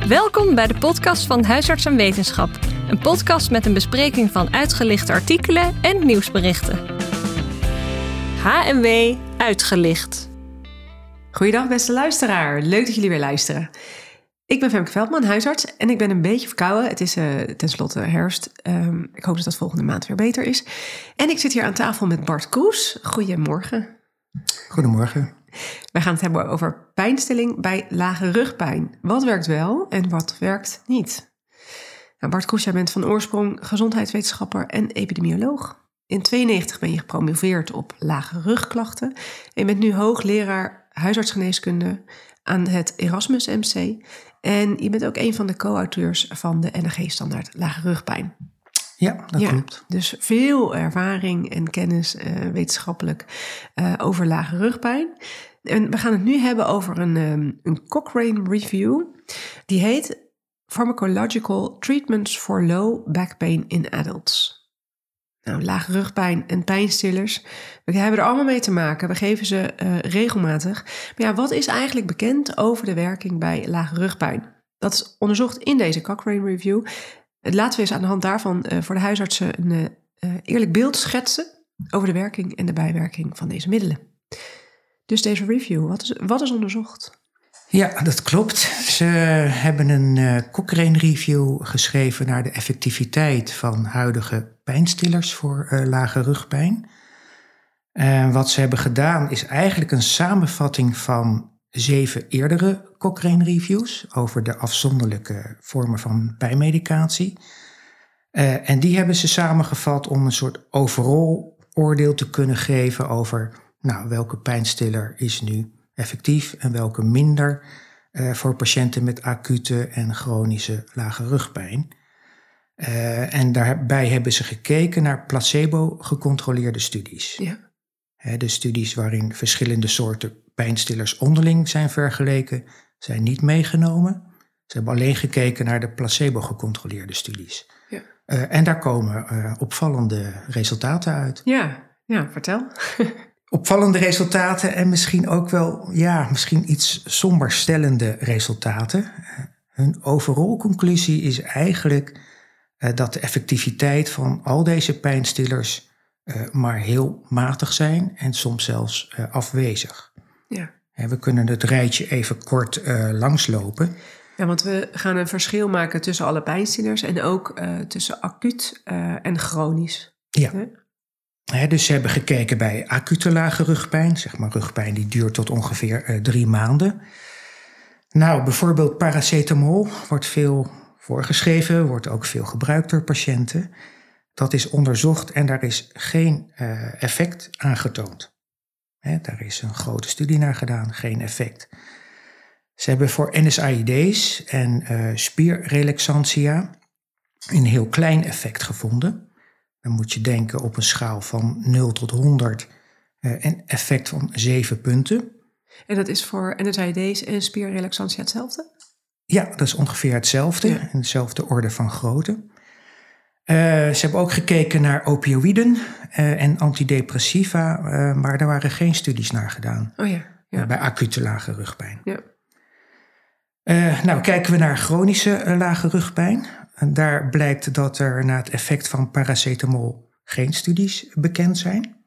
Welkom bij de podcast van Huisarts en Wetenschap. Een podcast met een bespreking van uitgelichte artikelen en nieuwsberichten. HMW Uitgelicht. Goeiedag beste luisteraar, leuk dat jullie weer luisteren. Ik ben Femke Veldman, huisarts en ik ben een beetje verkouden. Het is tenslotte herfst. Ik hoop dat volgende maand weer beter is. En ik zit hier aan tafel met Bart Kroes. Goedemorgen. Goedemorgen. Wij gaan het hebben over pijnstilling bij lage rugpijn. Wat werkt wel en wat werkt niet? Nou, Bart Kroes, jij bent van oorsprong gezondheidswetenschapper en epidemioloog. In 1992 ben je gepromoveerd op lage rugklachten. En je bent nu hoogleraar huisartsgeneeskunde aan het Erasmus MC. En je bent ook een van de co-auteurs van de NRG-standaard lage rugpijn. Ja, dat klopt. Dus veel ervaring en kennis wetenschappelijk over lage rugpijn. En we gaan het nu hebben over een Cochrane Review. Die heet Pharmacological Treatments for Low Back Pain in Adults. Nou, lage rugpijn en pijnstillers, we hebben er allemaal mee te maken. We geven ze regelmatig. Maar ja, wat is eigenlijk bekend over de werking bij lage rugpijn? Dat is onderzocht in deze Cochrane Review. Laten we eens aan de hand daarvan voor de huisartsen een eerlijk beeld schetsen over de werking en de bijwerking van deze middelen. Dus deze review, wat is onderzocht? Ja, dat klopt. Ze hebben een Cochrane Review geschreven naar de effectiviteit van huidige pijnstillers voor lage rugpijn. Wat ze hebben gedaan is eigenlijk een samenvatting van 7 eerdere Cochrane Reviews over de afzonderlijke vormen van pijnmedicatie. En die hebben ze samengevat om een soort overall oordeel te kunnen geven over welke pijnstiller is nu effectief en welke minder voor patiënten met acute en chronische lage rugpijn. En daarbij hebben ze gekeken naar placebo-gecontroleerde studies. Ja. De studies waarin verschillende soorten pijnstillers onderling zijn vergeleken, zijn niet meegenomen. Ze hebben alleen gekeken naar de placebo-gecontroleerde studies. Ja. En daar komen opvallende resultaten uit. Ja, vertel. Opvallende resultaten en misschien ook wel, misschien iets somberstellende resultaten. Hun overall conclusie is eigenlijk dat de effectiviteit van al deze pijnstillers maar heel matig zijn en soms zelfs afwezig. Ja. We kunnen het rijtje even kort langslopen. Ja, want we gaan een verschil maken tussen alle pijnstillers en ook tussen acuut en chronisch. Ja. Dus ze hebben gekeken bij acute lage rugpijn, zeg maar rugpijn die duurt tot ongeveer 3 maanden. Nou, bijvoorbeeld paracetamol wordt veel voorgeschreven, wordt ook veel gebruikt door patiënten. Dat is onderzocht en daar is geen effect aangetoond. Daar is een grote studie naar gedaan, geen effect. Ze hebben voor NSAID's en spierrelaxantia een heel klein effect gevonden. Dan moet je denken op een schaal van 0 tot 100 een effect van 7 punten. En dat is voor NSAID's en spierrelaxantia hetzelfde? Ja, dat is ongeveer hetzelfde, in dezelfde orde van grootte. Ze hebben ook gekeken naar opioïden en antidepressiva, maar daar waren geen studies naar gedaan. Bij acute lage rugpijn. Ja. Kijken we naar chronische lage rugpijn. En daar blijkt dat er na het effect van paracetamol geen studies bekend zijn.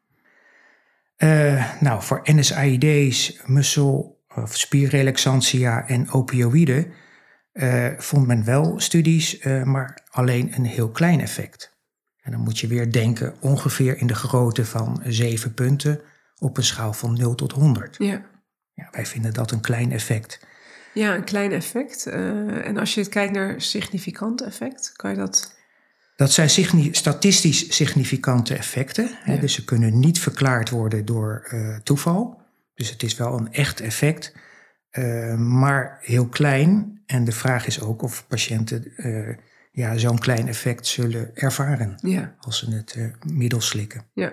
Voor NSAID's, of spierrelaxantia en opioïden vond men wel studies, maar alleen een heel klein effect. En dan moet je weer denken ongeveer in de grootte van 7 punten op een schaal van 0 tot 100. Ja, wij vinden dat een klein effect. Ja, een klein effect. En als je kijkt naar significant effect, kan je dat... Dat zijn statistisch significante effecten. Ja. Dus ze kunnen niet verklaard worden door toeval. Dus het is wel een echt effect, maar heel klein. En de vraag is ook of patiënten zo'n klein effect zullen ervaren als ze het middel slikken. Ja.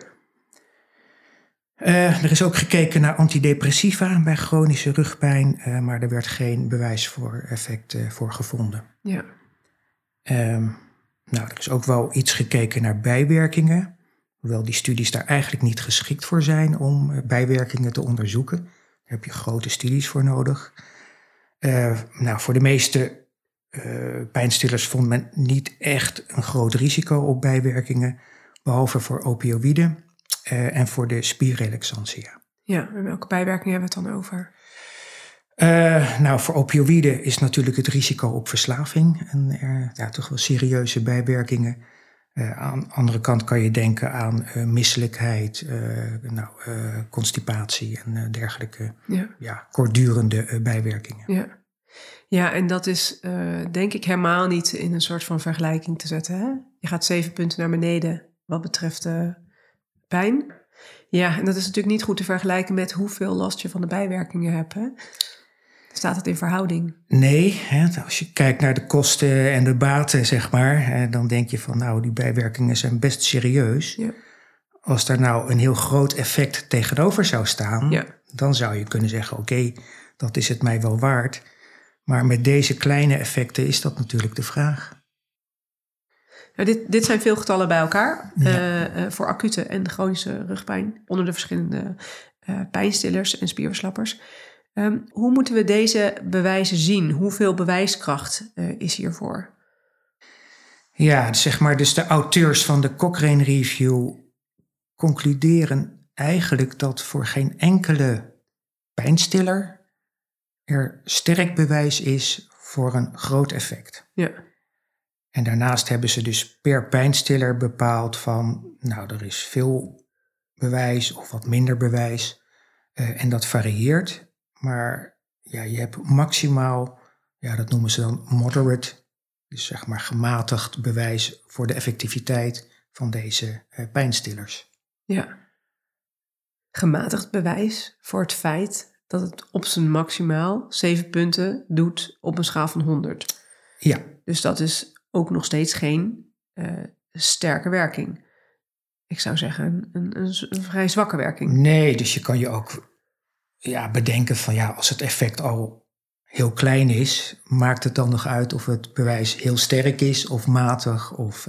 Er is ook gekeken naar antidepressiva bij chronische rugpijn, maar er werd geen bewijs voor effect voor gevonden. Ja. Er is ook wel iets gekeken naar bijwerkingen, hoewel die studies daar eigenlijk niet geschikt voor zijn om bijwerkingen te onderzoeken. Daar heb je grote studies voor nodig. Voor de meeste pijnstillers vond men niet echt een groot risico op bijwerkingen, behalve voor opioïden en voor de spierrelaxantia. Ja, en welke bijwerkingen hebben we het dan over? Voor opioïden is natuurlijk het risico op verslaving en toch wel serieuze bijwerkingen. Aan de andere kant kan je denken aan misselijkheid, constipatie en dergelijke kortdurende bijwerkingen. Ja, en dat is denk ik helemaal niet in een soort van vergelijking te zetten. Hè? Je gaat 7 punten naar beneden wat betreft pijn. Ja, en dat is natuurlijk niet goed te vergelijken met hoeveel last je van de bijwerkingen hebt. Hè? Staat het in verhouding? Nee, als je kijkt naar de kosten en de baten, zeg maar, dan denk je van die bijwerkingen zijn best serieus. Ja. Als daar nou een heel groot effect tegenover zou staan, dan zou je kunnen zeggen, oké, dat is het mij wel waard. Maar met deze kleine effecten is dat natuurlijk de vraag. Nou, dit zijn veel getallen bij elkaar voor acute en chronische rugpijn onder de verschillende pijnstillers en spierverslappers. Hoe moeten we deze bewijzen zien? Hoeveel bewijskracht is hiervoor? Ja, dus de auteurs van de Cochrane Review concluderen eigenlijk dat voor geen enkele pijnstiller er sterk bewijs is voor een groot effect. Ja. En daarnaast hebben ze dus per pijnstiller bepaald van, er is veel bewijs of wat minder bewijs. En dat varieert. Maar je hebt maximaal, dat noemen ze dan moderate, dus zeg maar gematigd bewijs voor de effectiviteit van deze pijnstillers. Ja, gematigd bewijs voor het feit dat het op zijn maximaal 7 punten doet op een schaal van 100. Ja. Dus dat is ook nog steeds geen sterke werking. Ik zou zeggen een vrij zwakke werking. Nee, dus je kan je ook bedenken van als het effect al heel klein is, maakt het dan nog uit of het bewijs heel sterk is of matig of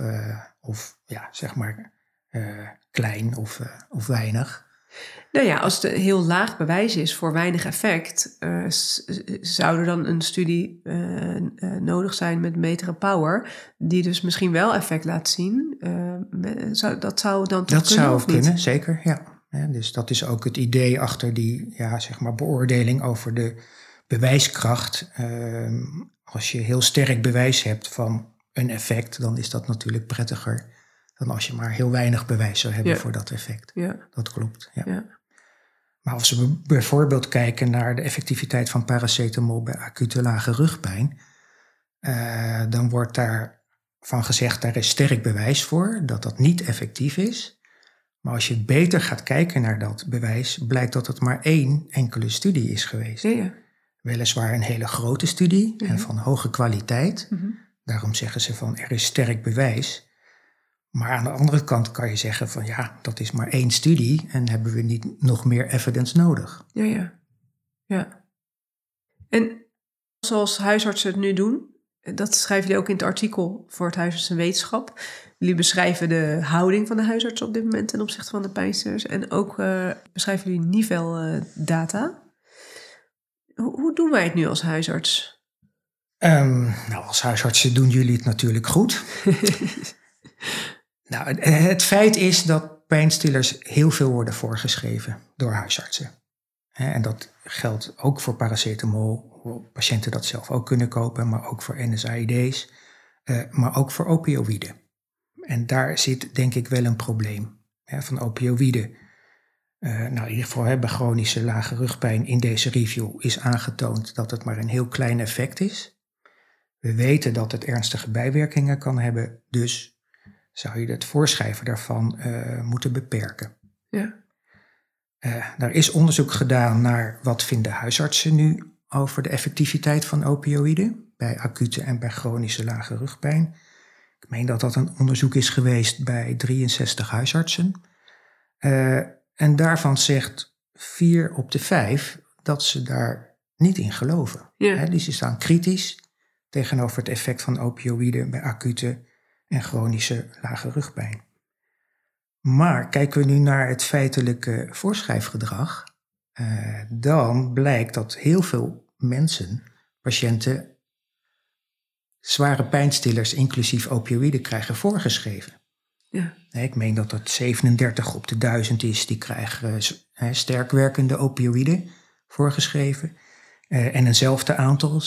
klein of weinig. Nou ja, als het een heel laag bewijs is voor weinig effect, zou er dan een studie nodig zijn met betere power, die dus misschien wel effect laat zien. Dat zou dan toch kunnen, of niet? Dat zou kunnen, zeker, ja. Ja, dus dat is ook het idee achter die beoordeling over de bewijskracht. Als je heel sterk bewijs hebt van een effect, dan is dat natuurlijk prettiger dan als je maar heel weinig bewijs zou hebben voor dat effect. Ja. Dat klopt, ja. Maar als we bijvoorbeeld kijken naar de effectiviteit van paracetamol bij acute lage rugpijn, dan wordt daarvan gezegd, daar is sterk bewijs voor dat dat niet effectief is. Maar als je beter gaat kijken naar dat bewijs, blijkt dat het maar 1 enkele studie is geweest. Ja. Weliswaar een hele grote studie en van hoge kwaliteit. Mm-hmm. Daarom zeggen ze van er is sterk bewijs. Maar aan de andere kant kan je zeggen van dat is maar 1 studie en hebben we niet nog meer evidence nodig. Ja. En zoals huisartsen het nu doen, dat schrijven jullie ook in het artikel voor het Huisarts en Wetenschap. Jullie beschrijven de houding van de huisarts op dit moment ten opzichte van de pijnstillers. En ook beschrijven jullie niveldata. Hoe doen wij het nu als huisarts? Als huisartsen doen jullie het natuurlijk goed. Het feit is dat pijnstillers heel veel worden voorgeschreven door huisartsen. En dat geldt ook voor paracetamol, hoe patiënten dat zelf ook kunnen kopen, maar ook voor NSAID's, maar ook voor opioïden. En daar zit denk ik wel een probleem van opioïden. In ieder geval bij chronische lage rugpijn in deze review is aangetoond dat het maar een heel klein effect is. We weten dat het ernstige bijwerkingen kan hebben, dus zou je het voorschrijven daarvan moeten beperken. Ja. Er is onderzoek gedaan naar wat vinden huisartsen nu over de effectiviteit van opioïden bij acute en bij chronische lage rugpijn. Ik meen dat dat een onderzoek is geweest bij 63 huisartsen. En daarvan zegt 4 op de 5 dat ze daar niet in geloven. Ja. Dus ze staan kritisch tegenover het effect van opioïden bij acute en chronische lage rugpijn. Maar kijken we nu naar het feitelijke voorschrijfgedrag, dan blijkt dat heel veel mensen, patiënten, zware pijnstillers, inclusief opioïden, krijgen voorgeschreven. Ja. Ik meen dat het 37 op de 1000 is. Die krijgen sterk werkende opioïden voorgeschreven. En eenzelfde aantal,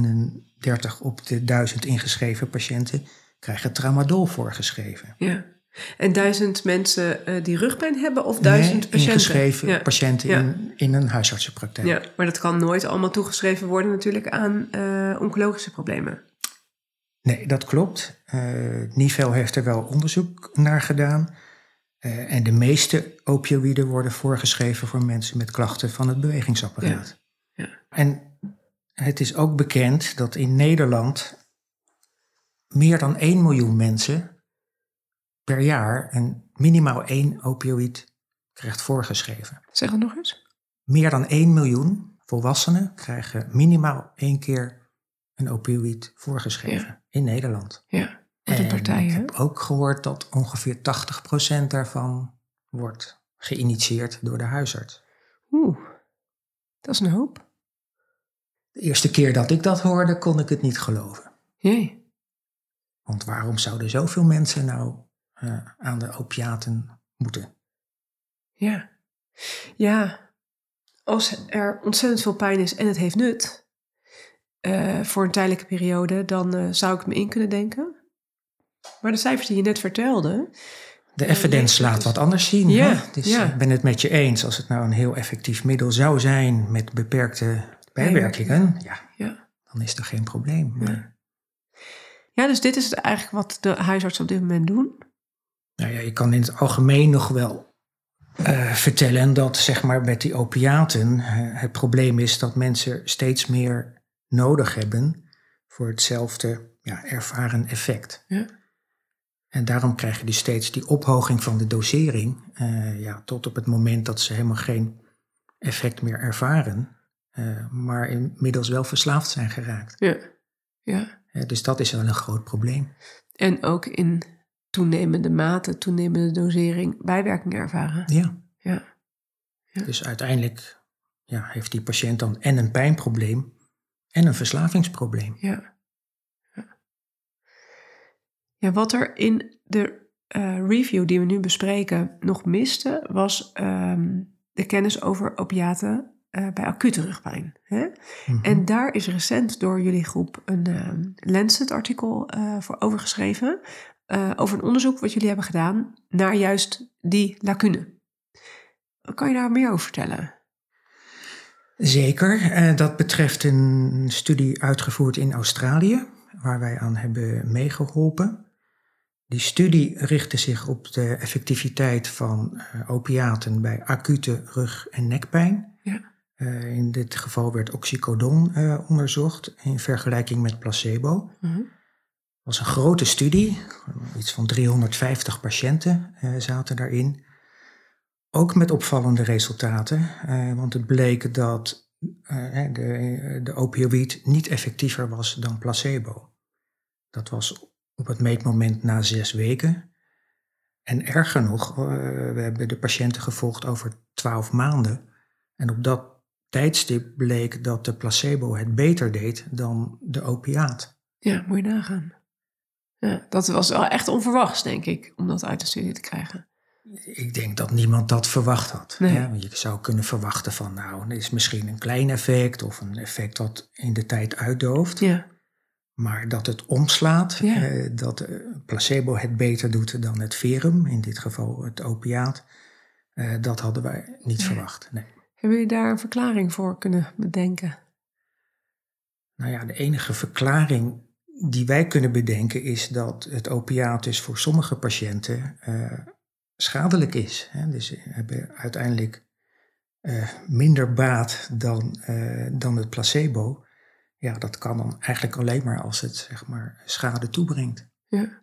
37 op de 1000 ingeschreven patiënten, krijgen tramadol voorgeschreven. Ja. En 1000 mensen die rugpijn hebben of 1000 patiënten? Ingeschreven patiënten in een huisartsenpraktijk. Ja, maar dat kan nooit allemaal toegeschreven worden natuurlijk aan oncologische problemen. Nee, dat klopt. Nivel heeft er wel onderzoek naar gedaan. En de meeste opioïden worden voorgeschreven voor mensen met klachten van het bewegingsapparaat. Ja. En het is ook bekend dat in Nederland meer dan 1 miljoen mensen per jaar minimaal 1 opioïd krijgt voorgeschreven. Zeg dat nog eens. Meer dan 1 miljoen volwassenen krijgen minimaal 1 keer een opioïd voorgeschreven in Nederland. Ja, wat een partij, ik hè? heb ook gehoord dat ongeveer 80% daarvan wordt geïnitieerd door de huisarts. Dat is een hoop. De eerste keer dat ik dat hoorde, kon ik het niet geloven. Jee. Want waarom zouden zoveel mensen nou aan de opiaten moeten? Ja. Ja, als er ontzettend veel pijn is en het heeft nut voor een tijdelijke periode, dan zou ik het me in kunnen denken. Maar de cijfers die je net vertelde. De evidence laat wat anders zien. Ja, hè? Dus ik ben het met je eens. Als het nou een heel effectief middel zou zijn met beperkte bijwerkingen, dan is er geen probleem. Maar... Ja, dus dit is eigenlijk wat de huisartsen op dit moment doen. Nou ja, je kan in het algemeen nog wel vertellen dat zeg maar met die opiaten het probleem is dat mensen steeds meer nodig hebben voor hetzelfde ervaren effect. Ja. En daarom krijg je dus steeds die ophoging van de dosering tot op het moment dat ze helemaal geen effect meer ervaren, maar inmiddels wel verslaafd zijn geraakt. Ja. Dus dat is wel een groot probleem. En ook in toenemende mate, toenemende dosering bijwerkingen ervaren. Ja. Dus uiteindelijk heeft die patiënt dan en een pijnprobleem en een verslavingsprobleem. Ja, wat er in de review die we nu bespreken nog miste, was de kennis over opiaten bij acute rugpijn. Hè? Mm-hmm. En daar is recent door jullie groep een Lancet-artikel voor overgeschreven, over een onderzoek wat jullie hebben gedaan naar juist die lacune. Kan je daar meer over vertellen? Zeker. Dat betreft een studie uitgevoerd in Australië, waar wij aan hebben meegeholpen. Die studie richtte zich op de effectiviteit van opiaten bij acute rug- en nekpijn. Ja. In dit geval werd oxycodon onderzocht in vergelijking met placebo. Mm-hmm. Het was een grote studie, iets van 350 patiënten zaten daarin. Ook met opvallende resultaten, want het bleek dat de opioïd niet effectiever was dan placebo. Dat was op het meetmoment na 6 weken. En erger nog, we hebben de patiënten gevolgd over 12 maanden. En op dat tijdstip bleek dat de placebo het beter deed dan de opiaat. Ja, moet je nagaan. Ja, dat was wel echt onverwachts, denk ik, om dat uit de studie te krijgen. Ik denk dat niemand dat verwacht had. Nee. Ja, je zou kunnen verwachten van, er is misschien een klein effect of een effect dat in de tijd uitdooft. Ja. Maar dat het omslaat, dat placebo het beter doet dan het verum, in dit geval het opiaat, dat hadden wij niet verwacht. Nee. Hebben jullie daar een verklaring voor kunnen bedenken? Nou ja, de enige verklaring die wij kunnen bedenken is dat het opiaat dus voor sommige patiënten schadelijk is. Dus ze hebben uiteindelijk minder baat dan het placebo. Ja, dat kan dan eigenlijk alleen maar als het zeg maar schade toebrengt. Ja.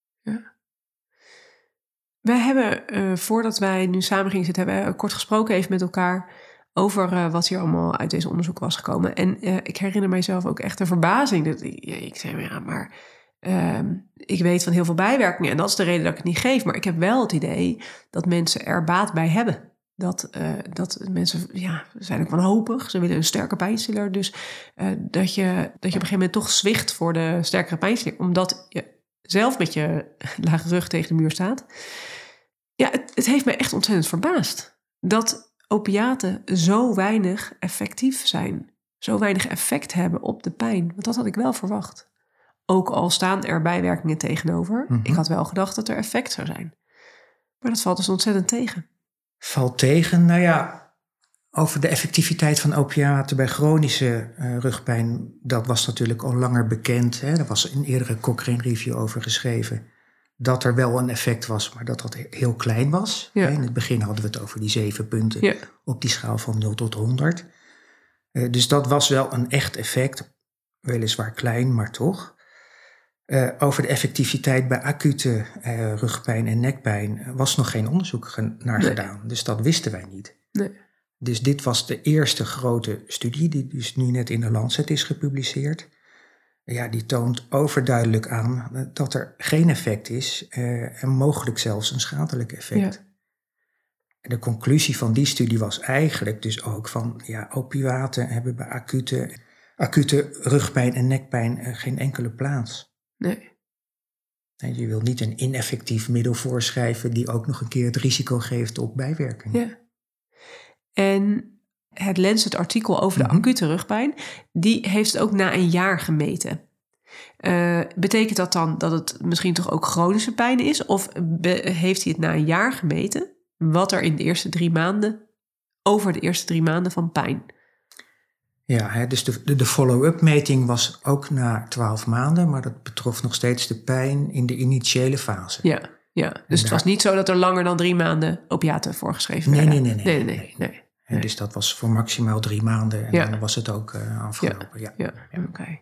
Wij hebben, voordat wij nu samen gingen zitten, hebben we kort gesproken even met elkaar over wat hier allemaal uit deze onderzoek was gekomen. En ik herinner mijzelf ook echt de verbazing. Dat ik zei, maar ik weet van heel veel bijwerkingen en dat is de reden dat ik het niet geef. Maar ik heb wel het idee dat mensen er baat bij hebben. dat mensen zijn ook wanhopig. Ze willen een sterke pijnstiller. Dus dat je op een gegeven moment toch zwicht voor de sterkere pijnstiller. Omdat je zelf met je lage rug tegen de muur staat. Ja, het heeft me echt ontzettend verbaasd. Dat opiaten zo weinig effectief zijn. Zo weinig effect hebben op de pijn. Want dat had ik wel verwacht. Ook al staan er bijwerkingen tegenover. Mm-hmm. Ik had wel gedacht dat er effect zou zijn. Maar dat valt dus ontzettend tegen. Valt tegen? Nou ja, over de effectiviteit van opiaten bij chronische rugpijn, dat was natuurlijk al langer bekend. Hè? Er was een eerdere Cochrane review over geschreven. Dat er wel een effect was, maar dat heel klein was. Ja. In het begin hadden we het over die 7 punten op die schaal van 0 tot 100. Dus dat was wel een echt effect. Weliswaar klein, maar toch. Over de effectiviteit bij acute rugpijn en nekpijn was nog geen onderzoek naar gedaan. Dus dat wisten wij niet. Nee. Dus dit was de eerste grote studie die dus nu net in de Lancet is gepubliceerd. Ja, die toont overduidelijk aan dat er geen effect is en mogelijk zelfs een schadelijk effect. Ja. En de conclusie van die studie was eigenlijk dus ook van opiaten hebben bij acute rugpijn en nekpijn geen enkele plaats. Nee. En je wil niet een ineffectief middel voorschrijven die ook nog een keer het risico geeft op bijwerkingen. Ja. En het Lancet-artikel over de acute rugpijn, die heeft het ook na een jaar gemeten. Betekent dat dan dat het misschien toch ook chronische pijn is? Of heeft hij het na een jaar gemeten? Wat er in de eerste 3 maanden, over de eerste 3 maanden van pijn? Ja, dus de follow-up meting was ook na 12 maanden, maar dat betrof nog steeds de pijn in de initiële fase. Ja. Dus het was niet zo dat er langer dan 3 maanden opiaten voorgeschreven werden? Nee. En dus dat was voor maximaal 3 maanden en dan was het ook afgelopen. Ja. Oké.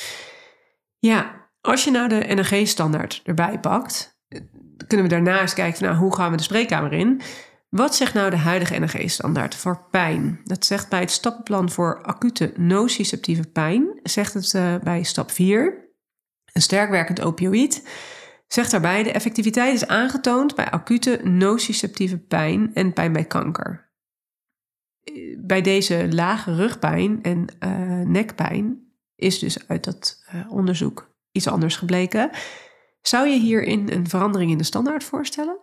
Ja, als je nou de NRG-standaard erbij pakt, kunnen we daarna eens kijken van hoe gaan we de spreekkamer in. Wat zegt nou de huidige NRG-standaard voor pijn? Dat zegt bij het stappenplan voor acute nociceptieve pijn, zegt het bij stap 4, een sterk werkend opioïd, zegt daarbij de effectiviteit is aangetoond bij acute nociceptieve pijn en pijn bij kanker. Bij deze lage rugpijn en nekpijn is dus uit dat onderzoek iets anders gebleken. Zou je hierin een verandering in de standaard voorstellen?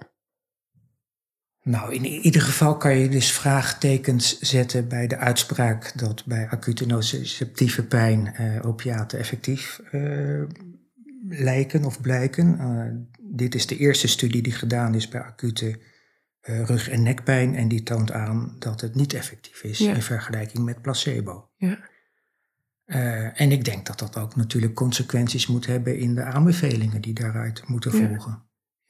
Nou, in ieder geval kan je dus vraagtekens zetten bij de uitspraak dat bij acute nociceptieve pijn opiaten effectief lijken of blijken. Dit is de eerste studie die gedaan is bij acute rug- en nekpijn en die toont aan dat het niet effectief is in vergelijking met placebo. Ja. En ik denk dat dat ook natuurlijk consequenties moet hebben in de aanbevelingen die daaruit moeten volgen.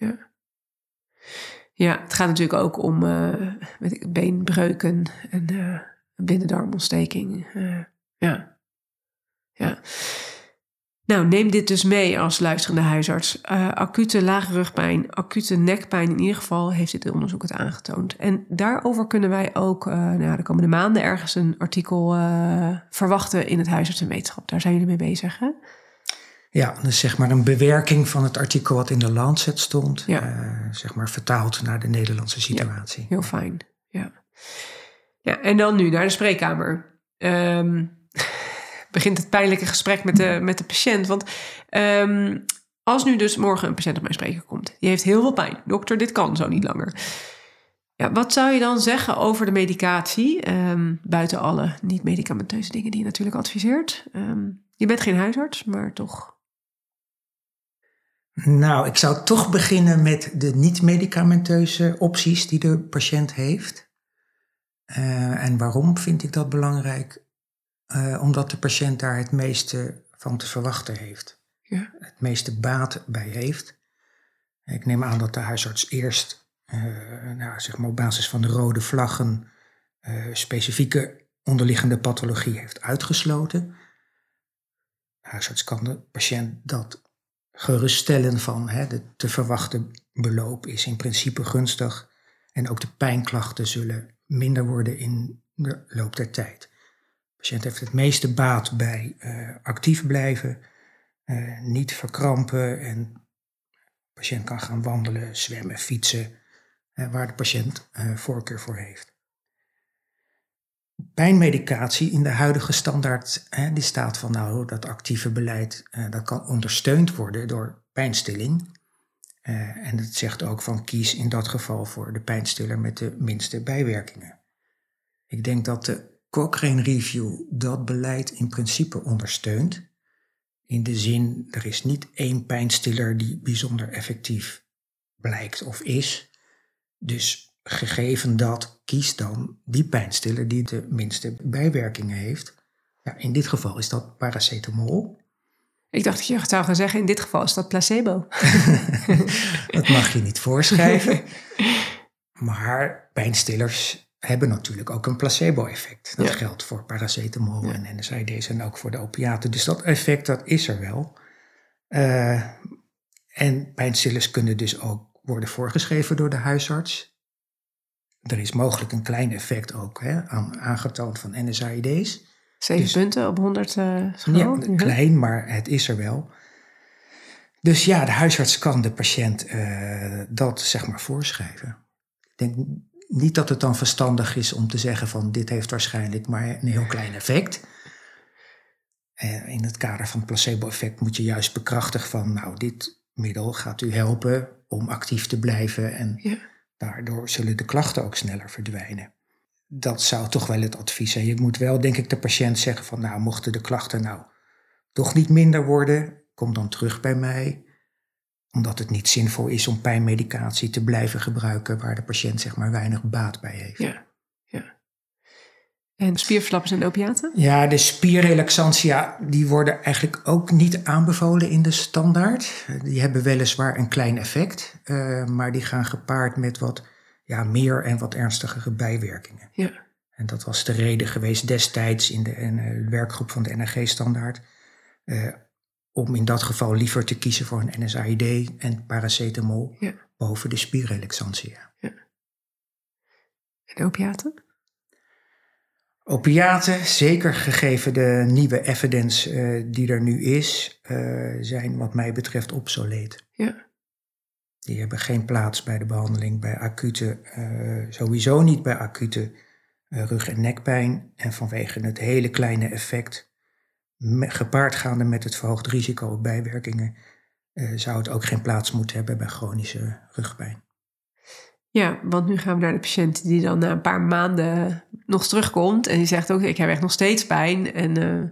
Ja, het gaat natuurlijk ook om beenbreuken en binnendarmontsteking. Ja. Nou, neem dit dus mee als luisterende huisarts. Acute lage rugpijn, acute nekpijn, in ieder geval heeft dit onderzoek het aangetoond. En daarover kunnen wij ook de komende maanden ergens een artikel verwachten in het Huisarts en Wetenschap. Daar zijn jullie mee bezig, hè? Ja, dus zeg maar een bewerking van het artikel wat in de Lancet stond. Zeg maar vertaald naar de Nederlandse situatie. Ja, heel fijn, ja. En dan nu naar de spreekkamer. Begint het pijnlijke gesprek met de patiënt. Want als nu dus morgen een patiënt op mijn spreker komt, die heeft heel veel pijn. Dokter, dit kan zo niet langer. Ja, wat zou je dan zeggen over de medicatie? Buiten alle niet-medicamenteuze dingen die je natuurlijk adviseert. Je bent geen huisarts, maar toch. Nou, ik zou toch beginnen met de niet-medicamenteuze opties die de patiënt heeft. En waarom vind ik dat belangrijk? Omdat de patiënt daar het meeste van te verwachten heeft. Ja. Het meeste baat bij heeft. Ik neem aan dat de huisarts eerst zeg maar op basis van de rode vlaggen specifieke onderliggende pathologie heeft uitgesloten. De huisarts kan de patiënt dat geruststellen van de te verwachten beloop is in principe gunstig. En ook de pijnklachten zullen minder worden in de loop der tijd. De patiënt heeft het meeste baat bij actief blijven, niet verkrampen en de patiënt kan gaan wandelen, zwemmen, fietsen, waar de patiënt voorkeur voor heeft. Pijnmedicatie in de huidige standaard, die staat van dat actieve beleid, dat kan ondersteund worden door pijnstilling. En het zegt ook van kies in dat geval voor de pijnstiller met de minste bijwerkingen. Ik denk dat de Cochrane Review dat beleid in principe ondersteunt. In de zin, er is niet één pijnstiller die bijzonder effectief blijkt of is. Dus gegeven dat, kies dan die pijnstiller die de minste bijwerkingen heeft. Ja, in dit geval is dat paracetamol. Ik dacht dat je zou gaan zeggen, in dit geval is dat placebo. Dat mag je niet voorschrijven. Maar pijnstillers hebben natuurlijk ook een placebo-effect. Dat geldt voor paracetamol en NSAID's en ook voor de opiaten. Dus dat effect, dat is er wel. En pijnstillers kunnen dus ook worden voorgeschreven door de huisarts. Er is mogelijk een klein effect ook aangetoond van NSAID's. 7 punten op 100 schaal? Ja, klein, maar het is er wel. Dus ja, de huisarts kan de patiënt dat voorschrijven. Ik denk niet dat het dan verstandig is om te zeggen van dit heeft waarschijnlijk maar een heel klein effect. In het kader van het placebo-effect moet je juist bekrachtigen van dit middel gaat u helpen om actief te blijven en daardoor zullen de klachten ook sneller verdwijnen. Dat zou toch wel het advies zijn. Je moet wel, denk ik, de patiënt zeggen van mochten de klachten toch niet minder worden, kom dan terug bij mij. Omdat het niet zinvol is om pijnmedicatie te blijven gebruiken waar de patiënt weinig baat bij heeft. Ja. En spierverslappers en opiaten? Ja, de spierrelaxantia, die worden eigenlijk ook niet aanbevolen in de standaard. Die hebben weliswaar een klein effect, maar die gaan gepaard met wat meer en wat ernstigere bijwerkingen. Ja. En dat was de reden geweest destijds in de werkgroep van de NRG-standaard. Om in dat geval liever te kiezen voor een NSAID en paracetamol boven de spierrelaxantia. Ja. En opiaten? Opiaten, zeker gegeven de nieuwe evidence die er nu is, zijn wat mij betreft obsoleet. Ja. Die hebben geen plaats bij de behandeling bij acute, sowieso niet bij acute rug- en nekpijn. En vanwege het hele kleine effect, gepaardgaande met het verhoogd risico op bijwerkingen, zou het ook geen plaats moeten hebben bij chronische rugpijn. Ja, want nu gaan we naar de patiënt die dan na een paar maanden nog terugkomt en die zegt ook, ik heb echt nog steeds pijn en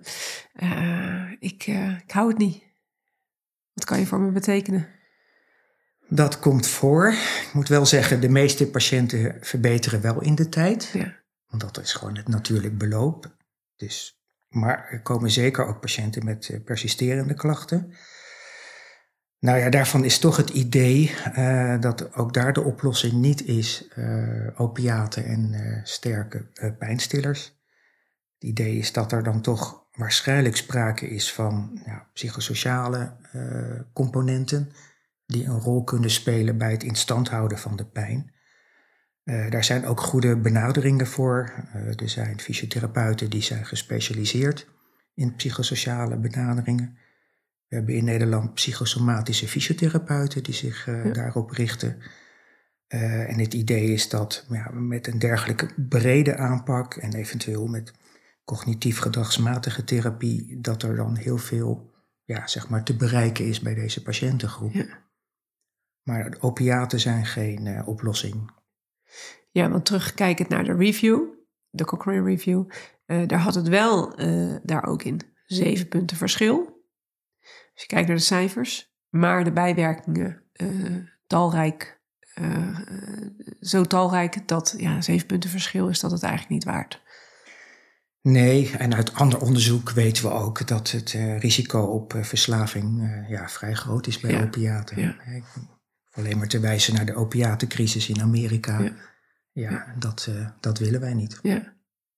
ik hou het niet. Wat kan je voor me betekenen? Dat komt voor. Ik moet wel zeggen, de meeste patiënten verbeteren wel in de tijd. Ja. Want dat is gewoon het natuurlijk beloop. Maar er komen zeker ook patiënten met persisterende klachten. Daarvan is toch het idee dat ook daar de oplossing niet is opiaten en sterke pijnstillers. Het idee is dat er dan toch waarschijnlijk sprake is van psychosociale componenten die een rol kunnen spelen bij het in stand houden van de pijn. Daar zijn ook goede benaderingen voor. Er zijn fysiotherapeuten die zijn gespecialiseerd in psychosociale benaderingen. We hebben in Nederland psychosomatische fysiotherapeuten die zich daarop richten. En het idee is dat met een dergelijke brede aanpak en eventueel met cognitief gedragsmatige therapie, dat er dan heel veel te bereiken is bij deze patiëntengroep. Ja. Maar de opiaten zijn geen oplossing. Ja, want terugkijkend naar de review, de Cochrane Review, daar had het wel daar ook in 7 punten verschil. Als je kijkt naar de cijfers, maar de bijwerkingen talrijk, zo talrijk dat 7 punten verschil is dat het eigenlijk niet waard. Nee, en uit ander onderzoek weten we ook dat het risico op verslaving vrij groot is bij opiaten. Ja. Ik hoef alleen maar te wijzen naar de opiatencrisis in Amerika. Dat willen wij niet. Ja.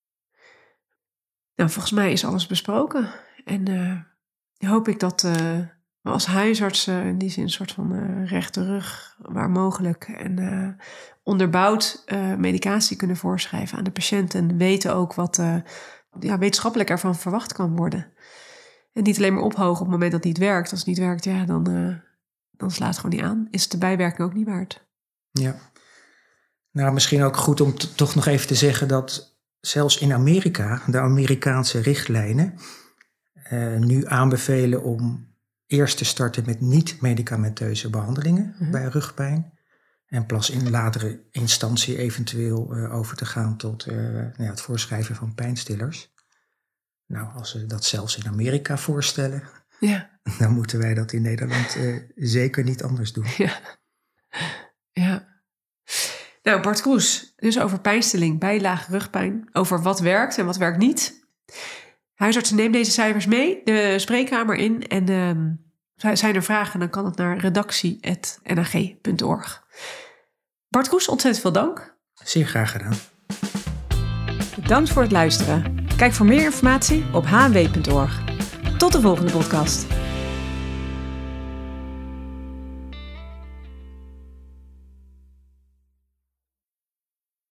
Volgens mij is alles besproken. En hoop ik dat we als huisartsen in die zin een soort van rechte rug, waar mogelijk, en onderbouwd medicatie kunnen voorschrijven aan de patiënt. En weten ook wat wetenschappelijk ervan verwacht kan worden. En niet alleen maar ophogen op het moment dat het niet werkt. Als het niet werkt, dan slaat het gewoon niet aan. Is de bijwerking ook niet waard. Ja. Misschien ook goed om toch nog even te zeggen dat zelfs in Amerika, de Amerikaanse richtlijnen, nu aanbevelen om eerst te starten met niet-medicamenteuze behandelingen bij rugpijn. En pas in latere instantie eventueel over te gaan tot het voorschrijven van pijnstillers. Nou, als ze dat zelfs in Amerika voorstellen, dan moeten wij dat in Nederland zeker niet anders doen. Ja. Nou, Bart Kroes, dus over pijnstilling bij lage rugpijn. Over wat werkt en wat werkt niet. Huisartsen, neem deze cijfers mee, de spreekkamer in. En zijn er vragen, dan kan het naar redactie@nag.org. Bart Kroes, ontzettend veel dank. Zeer graag gedaan. Bedankt voor het luisteren. Kijk voor meer informatie op hnw.org. Tot de volgende podcast.